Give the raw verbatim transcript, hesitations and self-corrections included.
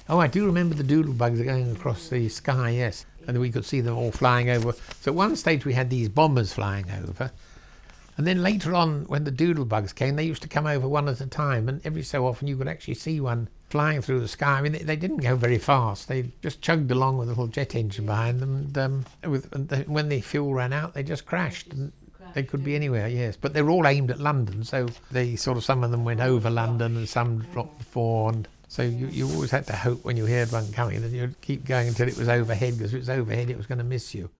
Oh, I do remember the doodlebugs going across the sky, yes. And we could see them all flying over. So at one stage we had these bombers flying over. And then later on, when the doodlebugs came, they used to come over one at a time. And every so often you could actually see one flying through the sky. I mean, they, they didn't go very fast. They just chugged along with a little jet engine behind them. And, um, with, and the, when the fuel ran out, they just crashed. And they could be anywhere, yes. But they were all aimed at London. So they sort of, some of them went over London and some dropped before. And so you, you always had to hope when you heard one coming that you'd keep going until it was overhead, because if it was overhead, it was going to miss you.